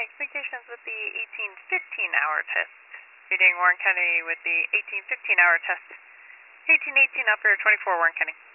communications with the 1815-hour test. Reading Warren County with the 1815-hour test. 1818 operator 24 Warren County.